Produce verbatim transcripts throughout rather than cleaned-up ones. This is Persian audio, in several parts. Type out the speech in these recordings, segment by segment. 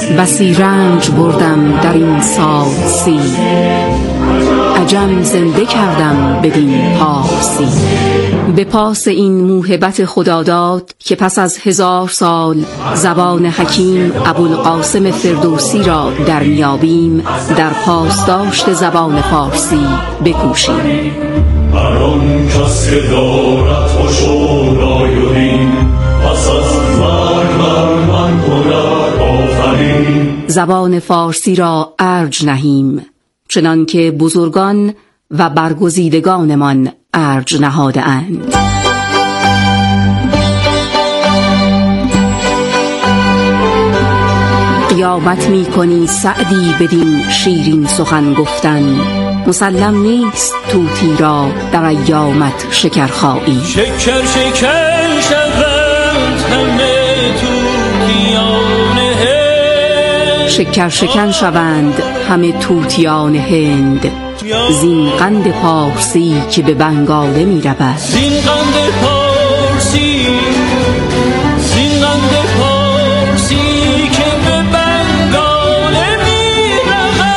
بسی رنج بردم در این سالسی، عجم زنده کردم بدین پارسی. به پاس این موهبت خداداد که پس از هزار سال زبان حکیم ابوالقاسم فردوسی را در میابیم، در پاسداشت زبان فارسی بکوشیم. هر آن کس که دارد خشونای و دین، پس از مرگ بر من کند آفرین. زبان فارسی را ارج نهیم، چنان که بزرگان و برگزیدگانمان ارج نهاده اند. قیامت می کنی سعدی بدین شیرین سخن گفتن، مسلم نیست طوطی را در ایامت شکرخایی. شکر شکر شوند همه طوطیان هند، شکر شکن شوند همه طوطیان هند، زین قند پارسی که به بنگاله می رود. زین قند پارسی، زین قند پارسی که به بنگاله می رود.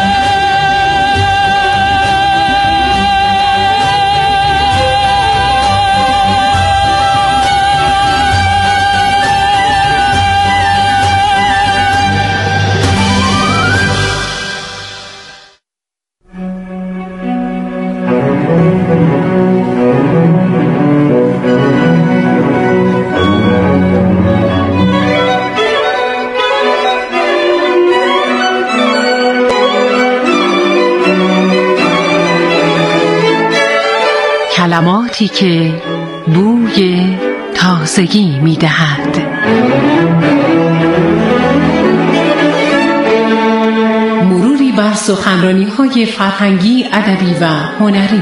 کلماتی که بوی تازگی می دهد. مروری بر سخنرانی‌های فرهنگی، ادبی و هنری.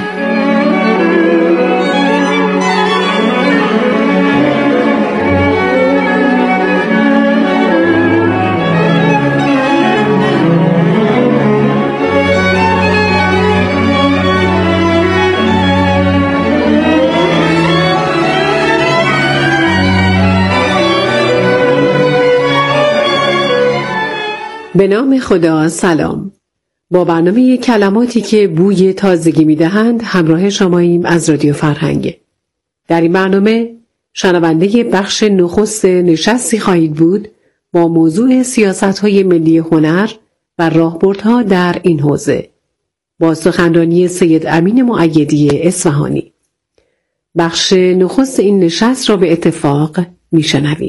به نام خدا. سلام. با برنامه کلماتی که بوی تازگی می‌دهند همراه شماییم از رادیو فرهنگ. در این برنامه شنونده بخش نخست نشستی خواهید بود با موضوع سیاست‌های ملی هنر و راهبردها در این حوزه، با سخنرانی سید امین مؤیدی اصفهانی. بخش نخست این نشست را به اتفاق می‌شنویم.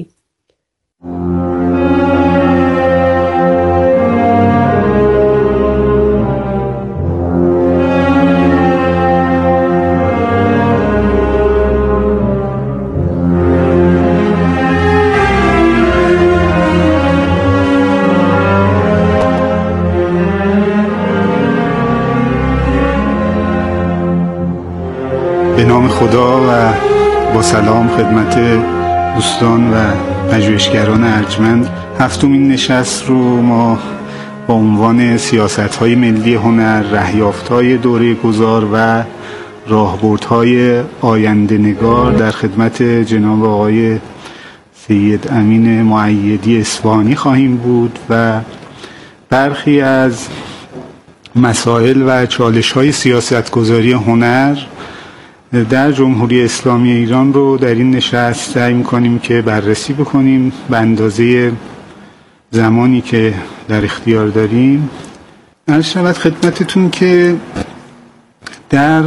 به نام خدا و با سلام خدمت دوستان و پژوهشگران ارجمند. هفتمین نشست رو ما با عنوان سیاست‌های ملی هنر، رهیافت‌های دوره گذار و راهبردهای آینده نگار در خدمت جناب آقای سید امین مؤیدی اصفهانی خواهیم بود و برخی از مسائل و چالش‌های سیاست‌گذاری هنر در جمهوری اسلامی ایران رو در این نشست سعی می‌کنیم که بررسی بکنیم به اندازه زمانی که در اختیار داریم. عرض شود خدمتتون که در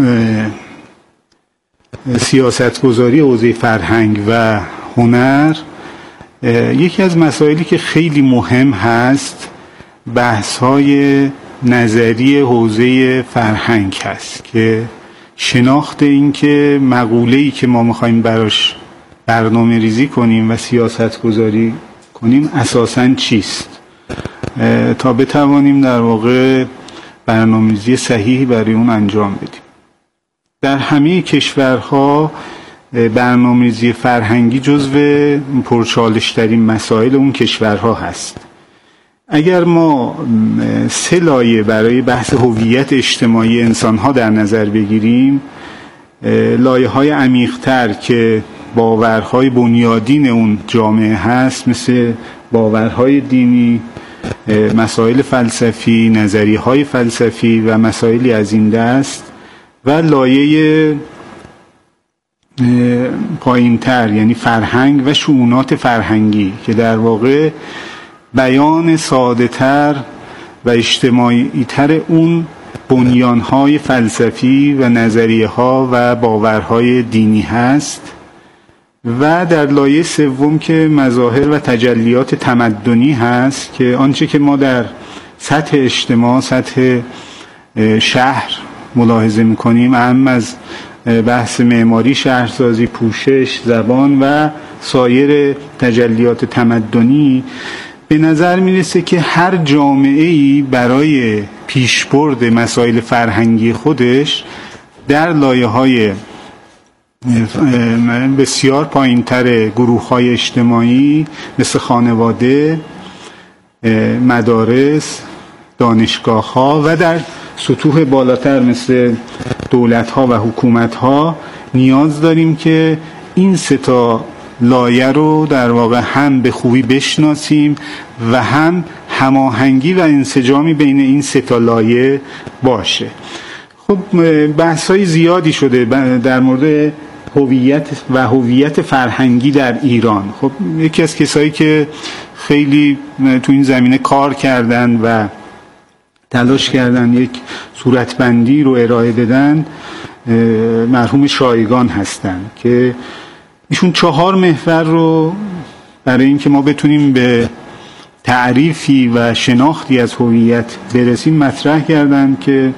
سیاست‌گذاری حوزه فرهنگ و هنر یکی از مسائلی که خیلی مهم هست بحث‌های نظری حوزه فرهنگ هست که شناخت این که مقوله‌ای که ما می‌خوایم براش برنامه ریزی کنیم و سیاست گذاری کنیم اساساً چیست، تا بتوانیم در واقع برنامه‌ریزی صحیحی برای اون انجام بدیم. در همه کشورها برنامه‌ریزی فرهنگی جزو پرچالش‌ترین مسائل اون کشورها هست. اگر ما سه لایه برای بحث هویت اجتماعی انسان‌ها در نظر بگیریم، لایه‌های عمیق‌تر که باورهای بنیادین اون جامعه هست، مثل باورهای دینی، مسائل فلسفی، نظریه‌های فلسفی و مسائلی از این دست، و لایه پایین‌تر یعنی فرهنگ و شؤونات فرهنگی که در واقع بیان ساده‌تر و اجتماعی‌تر اون بنیان‌های فلسفی و نظریه‌ها و باورهای دینی هست. و در لایه سوم که مظاهر و تجلیات تمدنی هست که آنچه که ما در سطح اجتماع، سطح شهر ملاحظه می‌کنیم، اهم از بحث معماری، شهرسازی، پوشش، زبان و سایر تجلیات تمدنی، به نظر میرسه که هر جامعه‌ای برای پیشبرد مسائل فرهنگی خودش در لایه‌های بسیار پایین‌تر گروه‌های اجتماعی مثل خانواده، مدارس، دانشگاه‌ها و در سطوح بالاتر مثل دولت‌ها و حکومت‌ها نیاز داریم که این سه تا لایه رو در واقع هم به خوبی بشناسیم و هم هماهنگی و انسجامی بین این سه تا لایه باشه. خب بحث‌های زیادی شده در مورد هویت و هویت فرهنگی در ایران. خب یکی از کسایی که خیلی تو این زمینه کار کردن و تلاش کردن یک صورتبندی رو ارائه بدن مرحوم شایگان هستن که ایشون چهار محور رو برای اینکه ما بتونیم به تعریفی و شناختی از هویت برسیم مطرح کردن که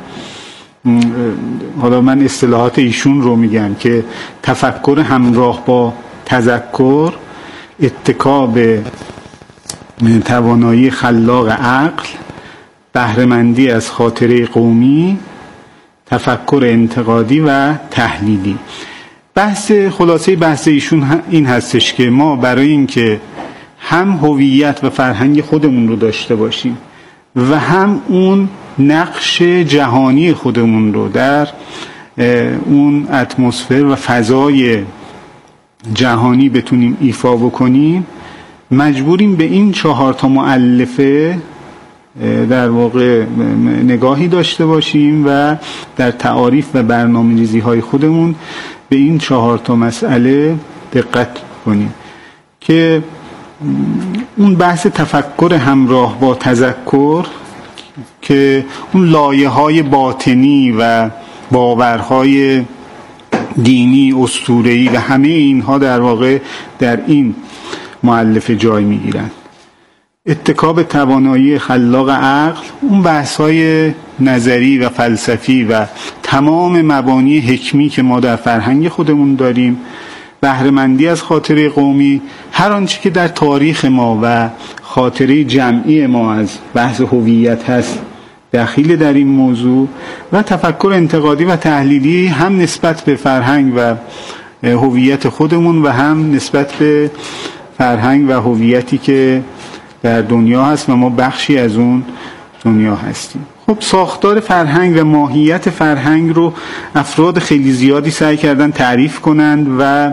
حالا من اصطلاحات ایشون رو میگم که تفکر همراه با تذکر، اتکا به توانایی خلاق عقل، بهره‌مندی از خاطره قومی، تفکر انتقادی و تحلیلی. بحث خلاصه بحث ایشون این هستش که ما برای اینکه هم هویت و فرهنگ خودمون رو داشته باشیم و هم اون نقش جهانی خودمون رو در اون اتمسفر و فضای جهانی بتونیم ایفا بکنیم، مجبوریم به این چهار تا مؤلفه در واقع نگاهی داشته باشیم و در تعاریف و برنامه‌ریزی های خودمون به این چهار تا مسئله دقت کنیم که اون بحث تفکر همراه با تذکر که اون لایه های باطنی و باورهای دینی، اسطوره‌ای و همه اینها در واقع در این مؤلفه جای میگیرن. اتکا به توانایی خلاق عقل، اون بحث‌های نظری و فلسفی و تمام مبانی حکمی که ما در فرهنگ خودمون داریم، بهره‌مندی از خاطره قومی، هر آنچه که در تاریخ ما و خاطره جمعی ما از بحث هویت هست دخیل در این موضوع، و تفکر انتقادی و تحلیلی هم نسبت به فرهنگ و هویت خودمون و هم نسبت به فرهنگ و هویتی که در دنیا هست و ما بخشی از اون دنیا هستیم. خب ساختار فرهنگ و ماهیت فرهنگ رو افراد خیلی زیادی سعی کردن تعریف کنند و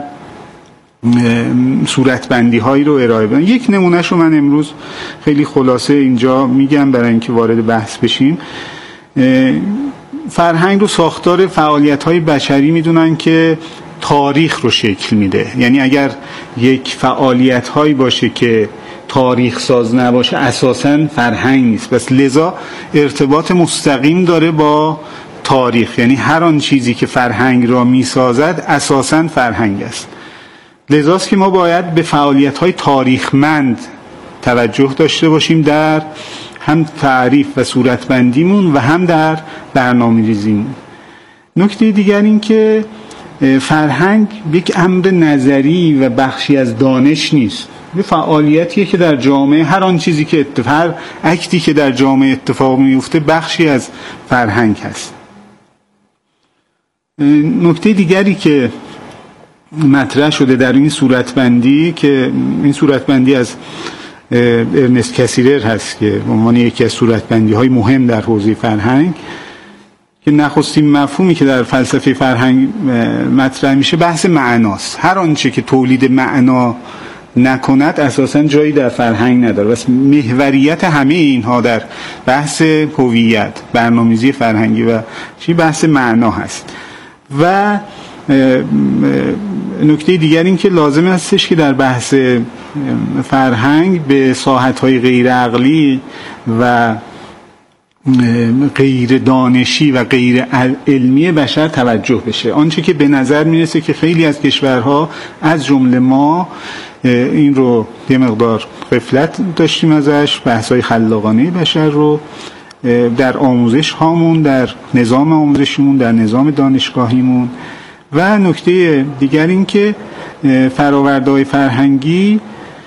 صورتبندی هایی رو ارائه بدن. یک نمونهش رو من امروز خیلی خلاصه اینجا میگم برای اینکه وارد بحث بشیم. فرهنگ رو ساختار فعالیت های بشری میدونن که تاریخ رو شکل میده. یعنی اگر یک فعالیت هایی باشه که تاریخ ساز نباشه اساساً فرهنگ نیست. پس لذا ارتباط مستقیم داره با تاریخ، یعنی هر آن چیزی که فرهنگ را میسازد اساساً فرهنگ است. لذاست که ما باید به فعالیت‌های تاریخمند توجه داشته باشیم در هم تعریف و صورتبندیمون و هم در برنامه‌ریزیمون. نکته دیگر این که فرهنگ یک امر نظری و بخشی از دانش نیست. یه فعالیتیه که در جامعه هر آن چیزی که اتفاق هر اکتی که در جامعه اتفاق میفته بخشی از فرهنگ هست. نکته دیگری که مطرح شده در این صورتبندی که این صورتبندی از ارنست کاسیرر هست که به عنوان یکی از صورتبندی های مهم در حوزه فرهنگ، که نخستین مفهومی که در فلسفه فرهنگ مطرح میشه بحث معناست. هر آنچه که تولید معنا نکند اساساً جایی در فرهنگ نداره. بس محوریت همه اینها در بحث هویت، برنامه‌ریزی فرهنگی و چی بحث معنا هست. و نکته دیگر این که لازم هستش که در بحث فرهنگ به ساحت‌های غیر عقلی و غیر دانشی و غیر علمی بشر توجه بشه. آنچه که به نظر میرسه که خیلی از کشورها از جمله ما این رو یه مقدار غفلت داشتیم ازش، بحث‌های خلاقانه بشر رو در آموزش هامون، در نظام آموزشیمون، در نظام دانشگاهیمون. و نکته دیگر این که فرآورده‌های فرهنگی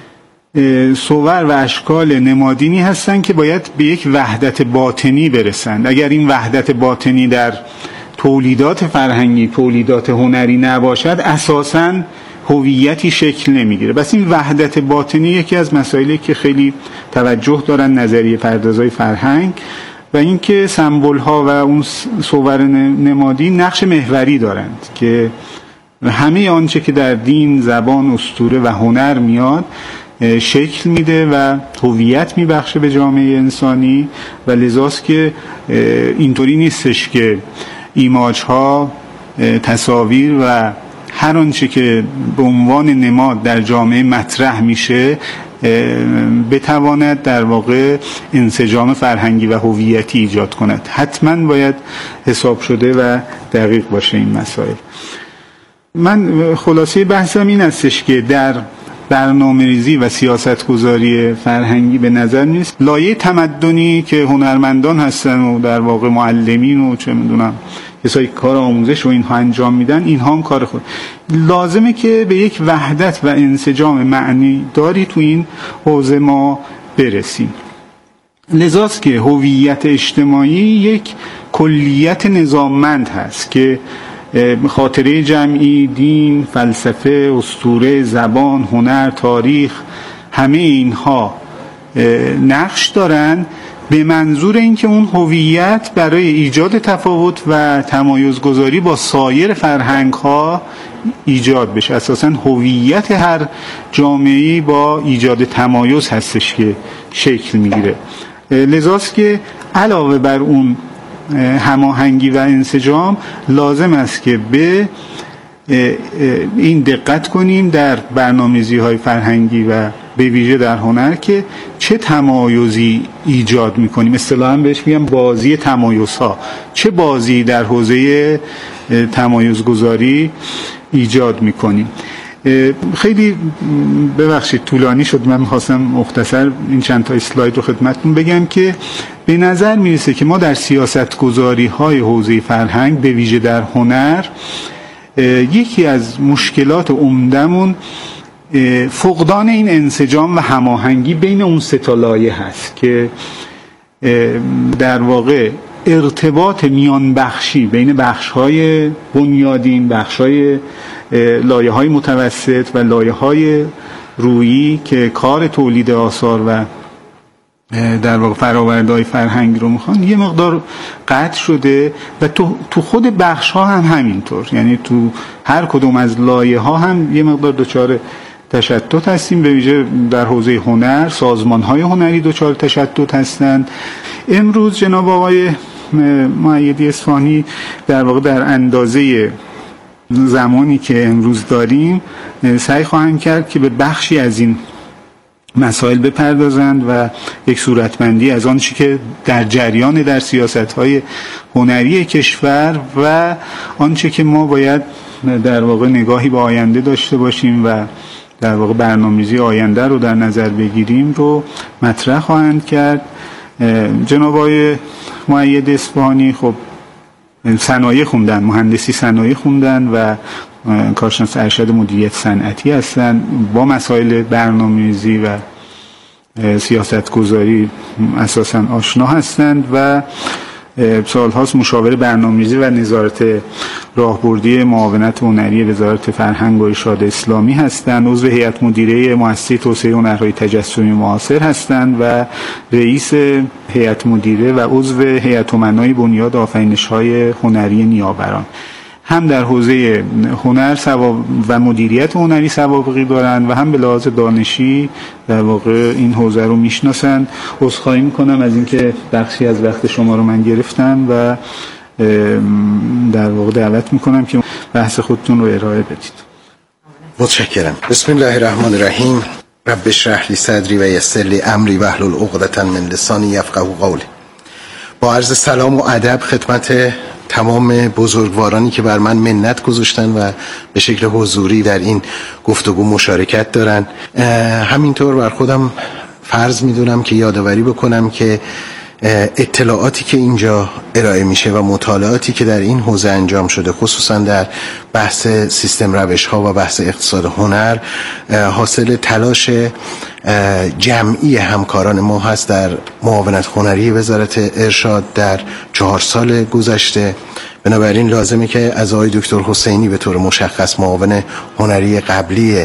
صور و اشکال نمادینی هستند که باید به یک وحدت باطنی برسند. اگر این وحدت باطنی در تولیدات فرهنگی، تولیدات هنری نباشد، اساساً هویتی شکل نمیگیره. بس این وحدت باطنی یکی از مسائلی که خیلی توجه دارن نظریه پردازای فرهنگ و اینکه سمبل ها و اون صور نمادی نقش محوری دارند که همه آنچه که در دین، زبان، اسطوره و هنر میاد شکل میده و هویت میبخشه به جامعه انسانی. و لذاست که اینطوری نیستش که ایماج ها، تصاویر و هر آنچه که به عنوان نماد در جامعه مطرح میشه بتواند در واقع انسجام فرهنگی و هویتی ایجاد کند. حتما باید حساب شده و دقیق باشه این مسائل. من خلاصه بحثم این استش که در برنامه‌ریزی و سیاستگذاری فرهنگی به نظر نیست لایه تمدنی که هنرمندان هستن و در واقع معلمین و چه میدونم کسایی کار آموزش و اینها انجام میدن، اینها هم کار خود لازمه که به یک وحدت و انسجام معنی داری تو این حوزه ما برسیم. لذاست که هویت اجتماعی یک کلیت نظاممند هست که خاطره جمعی، دین، فلسفه، اسطوره، زبان، هنر، تاریخ، همه اینها نقش دارن به منظور اینکه اون هویت برای ایجاد تفاوت و تمایزگذاری با سایر فرهنگ‌ها ایجاد بشه. اساساً هویت هر جامعه‌ای با ایجاد تمایز هستش که شکل میگیره. لذاست که علاوه بر اون هماهنگی و انسجام لازم است که به این دقت کنیم در برنامه‌ریزی‌های فرهنگی و به ویژه در هنر که چه تمایزی ایجاد می‌کنیم. اصطلاحاً بهش میگم بازی تمایزها. چه بازی در حوزه تمایزگذاری ایجاد می‌کنیم. خیلی ببخشید طولانی شد، من می‌خواستم مختصر این چند تا اسلاید رو خدمتتون بگم که به نظر میرسه که ما در سیاست‌گذاری‌های حوزه فرهنگ به ویژه در هنر یکی از مشکلات عمدمون فقدان این انسجام و هماهنگی بین اون سه تا لایه هست که در واقع ارتباط میان بخشی بین بخش‌های بنیادین، بخش‌های لایه‌های متوسط و لایه‌های رویی که کار تولید آثار و در واقع فرآورده‌های فرهنگی رو میخوان یه مقدار قطع شده و تو تو خود بخش‌ها هم همینطور. یعنی تو هر کدوم از لایه‌ها هم یه مقدار دچار تشتت هستیم. به ویژه در حوزه هنر سازمان‌های هنری دچار تشتت هستند. امروز جناب آقای مؤیدی اصفهانی در واقع در اندازه زمانی که امروز داریم سعی خواهند کرد که به بخشی از این مسائل بپردازند و یک صورتبندی از آنچه که در جریان در سیاست‌های هنری کشور و آنچه که ما باید در واقع نگاهی به آینده داشته باشیم و در واقع برنامه‌ریزی آینده رو در نظر بگیریم رو مطرح خواهند کرد. جناب آقای مؤید اصفهانی خب صنایع خوندن، مهندسی صنایع خوندن و کارشناس ارشد مدیریت صنعتی هستن، با مسائل برنامه‌ریزی و سیاستگذاری اساساً آشنا هستند و سالهاست مشاور برنامه‌ریزی و نظارت راهبردی معاونت هنری وزارت فرهنگ و ارشاد اسلامی هستند. عضو هیئت مدیره مؤسسه توسعه هنرهای تجسمی معاصر هستند و رئیس هیئت مدیره و عضو هیئت امنای بنیاد آفرینش‌های هنری نیاوران. هم در حوزه هنر و مدیریت هنری سوابقی دارند و هم به لحاظ دانشی در واقع این حوزه رو میشناسند. عذرخواهی میکنم از اینکه بخشی از وقت شما رو من گرفتم و در واقع دعوت میکنم که بحث خودتون رو ارائه بدید. متشکرم. بسم الله الرحمن الرحیم. رب اشرح لی صدری و یسر لی امری واحلل عقدة من لسانی یفقهوا قولی. با عرض سلام و ادب خدمت تمام بزرگوارانی که بر من منت گذاشتن و به شکل حضوری در این گفتگو مشارکت دارن. همینطور بر خودم فرض میدونم که یادآوری بکنم که اطلاعاتی که اینجا ارائه میشه و مطالعاتی که در این حوزه انجام شده، خصوصا در بحث سیستم روش ها و بحث اقتصاد هنر، حاصل تلاش جمعی همکاران ما هست در معاونت هنری وزارت ارشاد در چهار سال گذشته. بنابراین لازمه که از آقای دکتر حسینی به طور مشخص معاون هنری قبلی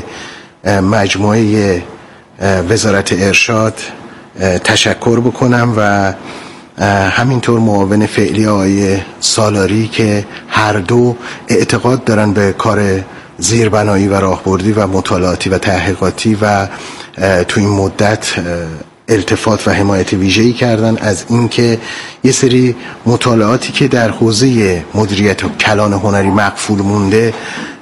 مجموعه وزارت ارشاد تشکر بکنم و همینطور معاون فعلی آقای سالاری که هر دو اعتقاد دارن به کار زیربنایی و راهبردی و مطالعاتی و تحقیقاتی و تو این مدت التفات و حمایت ویژه‌ای کردن از اینکه یه سری مطالعاتی که در حوزه مدیریت و کلان هنری مقفول مونده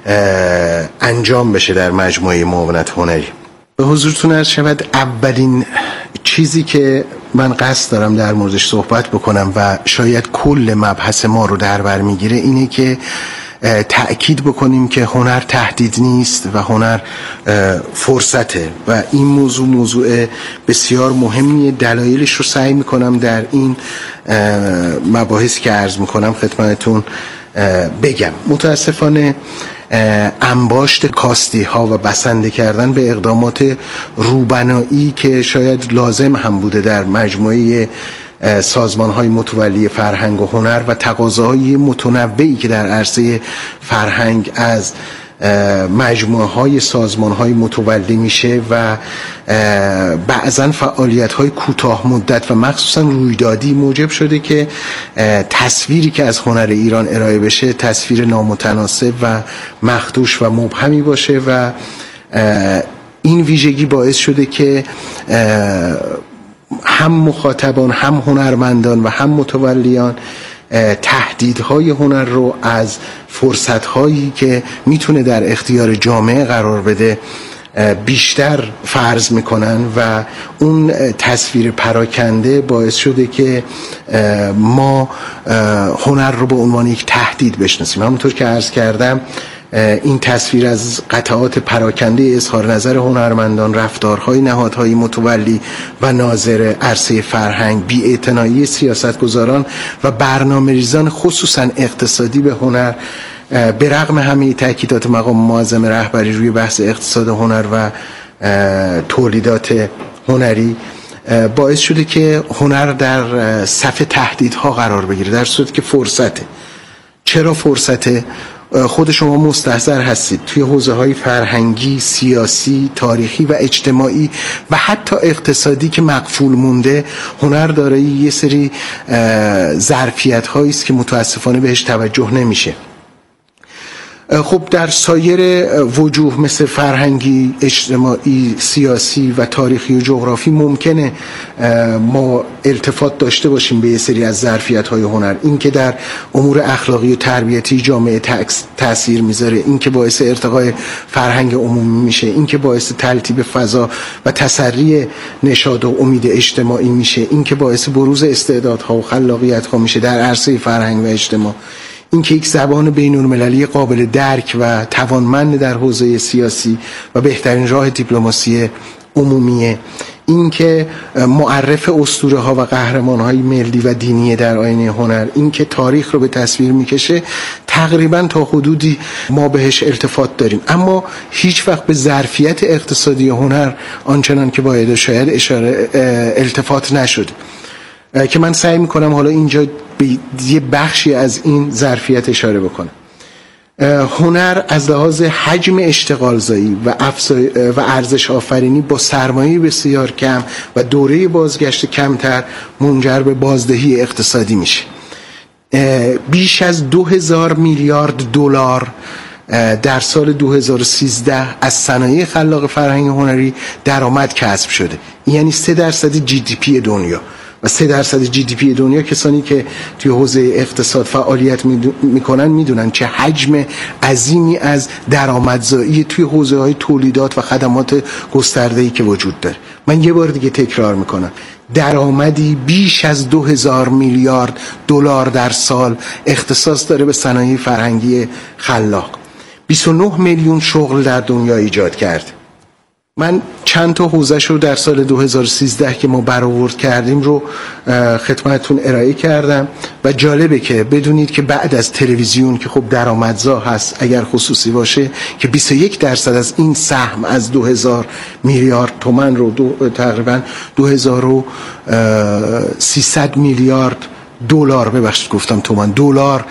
انجام بشه در مجموعه معاونت هنری. به حضورتون عرض شود اولین چیزی که من قصد دارم در موردش صحبت بکنم و شاید کل مبحث ما رو در بر میگیره اینه که تأکید بکنیم که هنر تهدید نیست و هنر فرصته و این موضوع موضوع بسیار مهمیه. دلایلش رو سعی میکنم در این مباحثی که عرض میکنم خدمتتون بگم. متاسفانه انباشت کاستی ها و بسنده کردن به اقدامات روبنایی که شاید لازم هم بوده در مجموعه سازمان های متولی فرهنگ و هنر و تقاضاهای متنوعی که در عرصه فرهنگ از مجموعه های سازمان های متولی میشه و بعضا فعالیت های کوتاه مدت و مخصوصا رویدادی موجب شده که تصویری که از هنر ایران ارائه بشه تصویر نامتناسب و مخدوش و مبهمی باشه و این ویژگی باعث شده که هم مخاطبان هم هنرمندان و هم متولیان تهدیدهای هنر رو از فرصتهایی که میتونه در اختیار جامعه قرار بده بیشتر فرض میکنن و اون تصویر پراکنده باعث شده که ما هنر رو به عنوان یک تهدید بشناسیم. همونطور که عرض کردم این تصویر از قطعات پراکنده اظهار نظر هنرمندان، رفتارهای نهادهای متولی و ناظر عرصه فرهنگ، بی‌اعتنایی سیاستگزاران و برنامه‌ریزان خصوصا اقتصادی به هنر، به رغم همه تأکیدات مقام معظم رهبری روی بحث اقتصاد هنر و تولیدات هنری، باعث شده که هنر در صف تهدیدها قرار بگیره در صورتی که فرصته. چرا فرصته؟ خود شما مستحضر هستید توی حوزه های فرهنگی، سیاسی، تاریخی و اجتماعی و حتی اقتصادی که مقفول مونده، هنر دارای یه سری ظرفیت هایی است که متاسفانه بهش توجه نمیشه. خب در سایر وجوه مثل فرهنگی، اجتماعی، سیاسی و تاریخی و جغرافی ممکنه ما التفات داشته باشیم به یه سری از ظرفیت‌های هنر. این که در امور اخلاقی و تربیتی جامعه تأثیر میذاره، این که باعث ارتقای فرهنگ عمومی میشه، این که باعث تلطیب فضا و تسری نشاط و امید اجتماعی میشه، این که باعث بروز استعدادها و خلاقیت‌ها میشه در عرصه فرهنگ و اجتماع، این که یک زبان بین‌المللی قابل درک و توانمند در حوزه سیاسی و بهترین راه دیپلماسی عمومیه، این که معرف اسطوره ها و قهرمان های ملی و دینی در آینه هنر، این که تاریخ رو به تصویر میکشه، تقریبا تا حدودی ما بهش التفات داریم، اما هیچ وقت به ظرفیت اقتصادی هنر آنچنان که باید شاید اشاره التفات نشده. که من سعی میکنم حالا اینجا به یه بخشی از این ظرفیت اشاره بکنم. هنر از لحاظ حجم اشتغالزایی و و ارزش آفرینی با سرمایه بسیار کم و دوره بازگشت کمتر منجر به بازدهی اقتصادی میشه. بیش از دو هزار میلیارد دلار در سال دو هزار و سیزده از صنایع خلاق فرهنگ هنری درآمد کسب شده، یعنی سه درصد جی دی پی دنیا. و سه درصد جی دی پی دنیا کسانی که توی حوزه اقتصاد فعالیت میکنن میدونن چه حجم عظیمی از درآمدزایی توی حوزه های تولیدات و خدمات گسترده‌ای که وجود داره. من یه بار دیگه تکرار میکنم، درآمدی بیش از دو هزار میلیارد دلار در سال اختصاص داره به صنایع فرهنگی خلاق. بیست و نه میلیون شغل در دنیا ایجاد کرد. من چند تا حوزه‌اش رو در سال دو هزار و سیزده که ما برآورد کردیم رو خدمتتون ارائه کردم و جالبه که بدونید که بعد از تلویزیون که خب درآمدزا هست اگر خصوصی باشه، که بیست و یک درصد از این سهم از دو هزار میلیارد تومان رو دو تقریبا دو هزار و سیصد میلیارد دلار، ببخشید گفتم تومان، دلار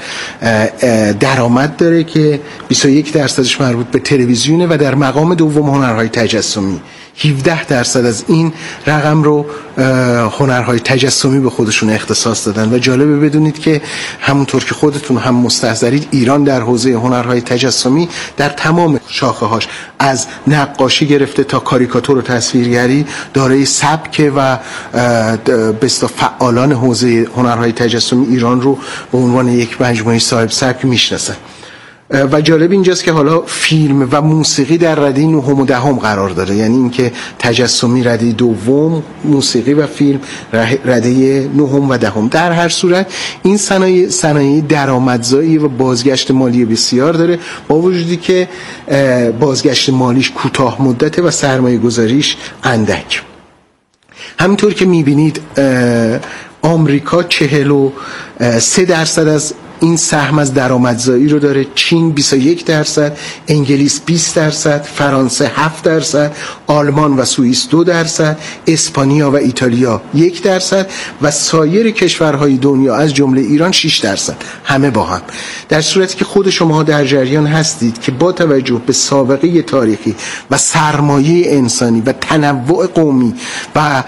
درآمد داره که بیست و یک درصدش مربوط به تلویزیونه و در مقام دوم هنرهای تجسمی. هفده درصد از این رقم رو هنرهای تجسمی به خودشون اختصاص دادن و جالبه بدونید که همونطور که خودتون هم مستحضرید ایران در حوزه هنرهای تجسمی در تمام شاخه‌هاش از نقاشی گرفته تا کاریکاتور و تصویرگری دارای سبک و به اصطلاح فعالان حوزه هنرهای تجسمی ایران رو به عنوان یک مجموعه صاحب سبک میشناسن. و جالب اینجاست که حالا فیلم و موسیقی در رده نهم و دهم قرار داره، یعنی اینکه تجسمی رده دوم، موسیقی و فیلم رده نهم و دهم. در هر صورت این صنایع صنایع درآمدزایی و بازگشت مالی بسیار داره، با وجودی که بازگشت مالیش کوتاه مدته و سرمایه گذاریش اندک. همینطور که میبینید آمریکا چهل و سه درصد از این سهم از درآمدزایی رو داره، چین بیست و یک درصد، انگلیس بیست درصد، فرانسه هفت درصد، آلمان و سوئیس دو درصد، اسپانیا و ایتالیا یک درصد و سایر کشورهای دنیا از جمله ایران شش درصد، همه با هم. در صورتی که خود شما در جریان هستید که با توجه به سابقه تاریخی و سرمایه انسانی و تنوع قومی و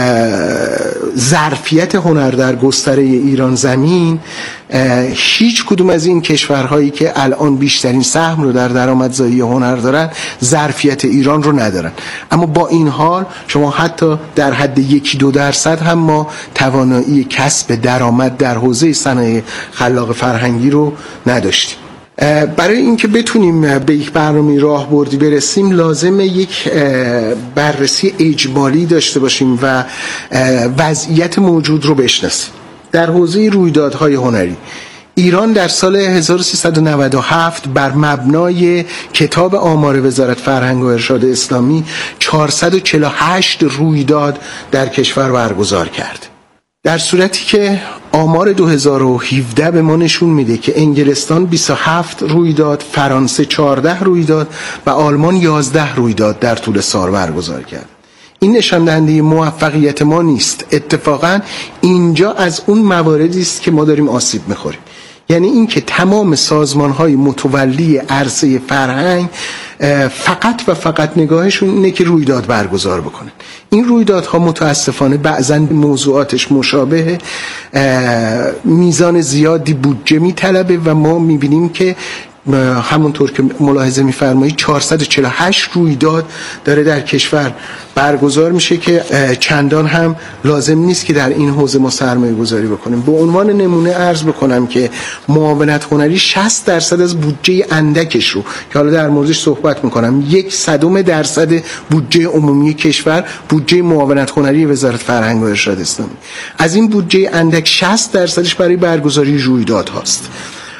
ظرفیت هنر در گستره ایران زمین، هیچ کدوم از این کشورهایی که الان بیشترین سهم رو در درآمدزایی هنر دارن ظرفیت ایران رو ندارن. اما با این حال شما حتی در حد یکی دو درصد هم ما توانایی کسب درآمد در حوزه صنایع خلاق فرهنگی رو نداشتیم. برای اینکه بتونیم به یک برنامه راهبردی برسیم لازمه یک بررسی اجمالی داشته باشیم و وضعیت موجود رو بشناسیم. در حوزه رویدادهای هنری ایران در سال هزار و سیصد و نود و هفت بر مبنای کتاب آمار وزارت فرهنگ و ارشاد اسلامی چهارصد و چهل و هشت رویداد در کشور برگزار کرد، در صورتی که آمار دو هزار و هفده به ما نشون میده که انگلستان بیست و هفت رویداد، فرانسه چهارده رویداد و آلمان یازده رویداد در طول سال برگزار کرد. این نشان دهنده موفقیت ما نیست، اتفاقا اینجا از اون مواردی است که ما داریم آسیب میخوریم. یعنی اینکه تمام سازمان‌های متولی عرصه فرهنگ فقط و فقط نگاهشون اینه که رویداد برگزار بکنن. این رویدادها متاسفانه بعضاً موضوعاتش مشابه، میزان زیادی بودجه میطلبه و ما میبینیم که همونطور که ملاحظه می‌فرمایید چهارصد و چهل و هشت رویداد داره در کشور برگزار میشه که چندان هم لازم نیست که در این حوزه ما سرمایه گذاری بکنیم. به عنوان نمونه عرض بکنم که معاونت هنری شصت درصد از بودجه اندکش رو که حالا در موردش صحبت میکنم، یک صدم درصد بودجه عمومی کشور بودجه معاونت هنری وزارت فرهنگ و ارشاد اسلامی، از این بودجه اندک شصت درصدش برای برگزاری رویداد هاست.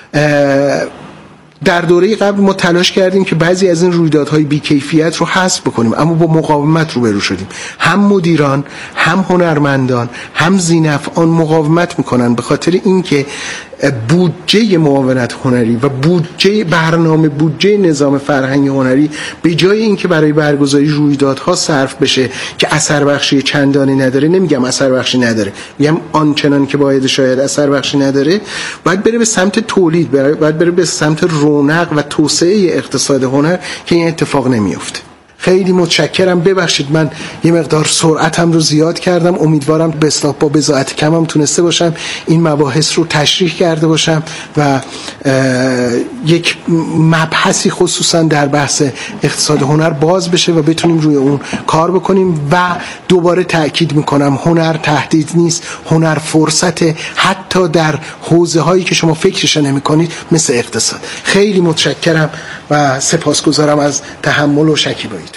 در دوره قبل ما تلاش کردیم که بعضی از این رویدادهای بی‌کیفیت رو حذف بکنیم، اما با مقاومت روبرو شدیم. هم مدیران، هم هنرمندان، هم ذی‌نفعان مقاومت میکنن به خاطر اینکه بودجه معاونت هنری و بودجه برنامه بودجه نظام فرهنگ هنری به جای اینکه برای برگزاری رویدادها صرف بشه که اثر بخشی چندانی نداره، نمیگم اثر بخشی نداره، میگم آنچنان که باید شاید اثر بخشی نداره، باید بره به سمت تولید، باید بره به سمت رونق و توسعه اقتصاد هنر که این اتفاق نمیفته. خیلی متشکرم. ببخشید من یه مقدار سرعتم رو زیاد کردم. امیدوارم به اصطلاح با بضاعت کمم تونسته باشم این مباحث رو تشریح کرده باشم و یک مبحثی خصوصا در بحث اقتصاد هنر باز بشه و بتونیم روی اون کار بکنیم. و دوباره تأکید میکنم هنر تهدید نیست، هنر فرصته، حتی در حوزه هایی که شما فکرش نمی کنید مثل اقتصاد. خیلی متشکرم و سپاسگزارم از تحمل و شکیباییتون.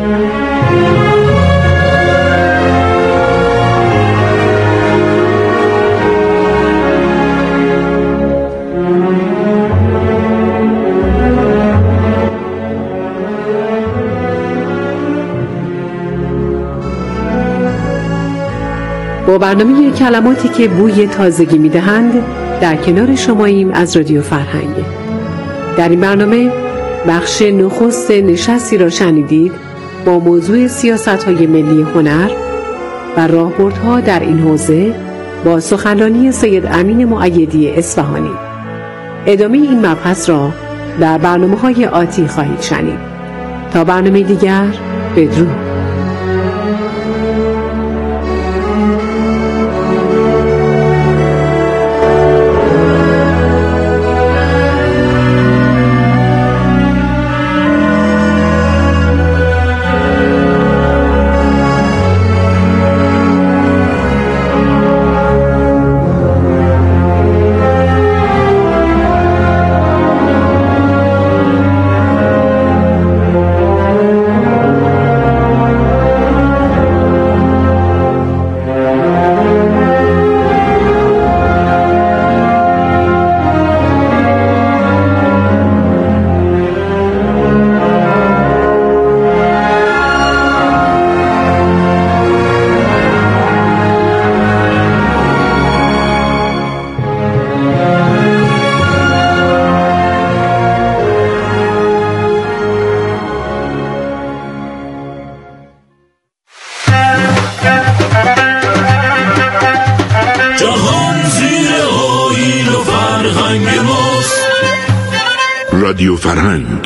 با برنامه کلماتی که بوی تازگی میدهند در کنار شماییم از رادیو فرهنگ. در این برنامه بخش نخست نشستی را شنیدید با موضوع سیاست‌های ملی هنر و راهبردها در این حوزه با سخنرانی سید امین مؤیدی اصفهانی. ادامه این مبحث را در برنامه‌های آتی خواهید شنید. تا برنامه دیگر، بدرود. رادیو فرهنگ.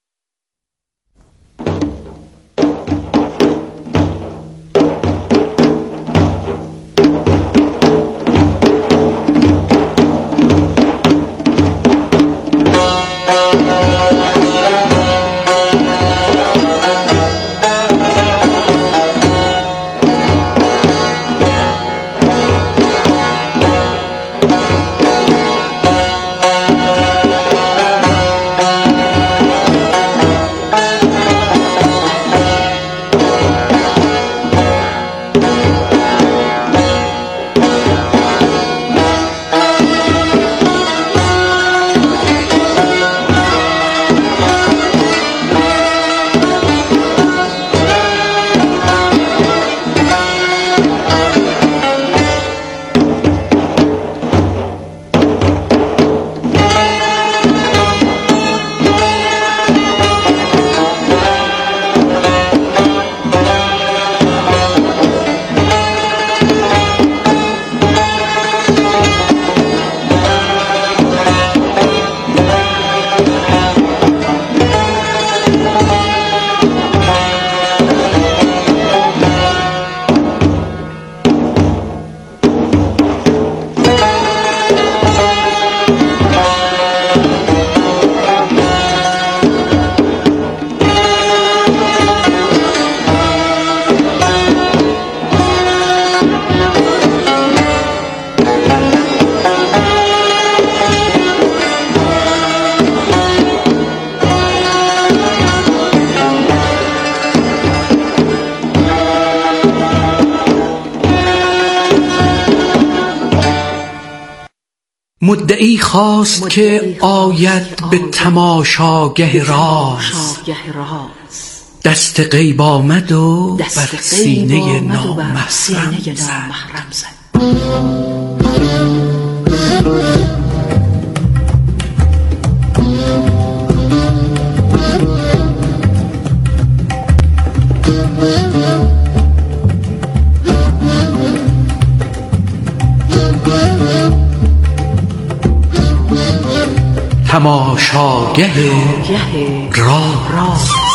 مدعی خواست که آید به تماشاگه راز، دست غیب آمد و بر سینه نامحرم زد. تماشاگه راز.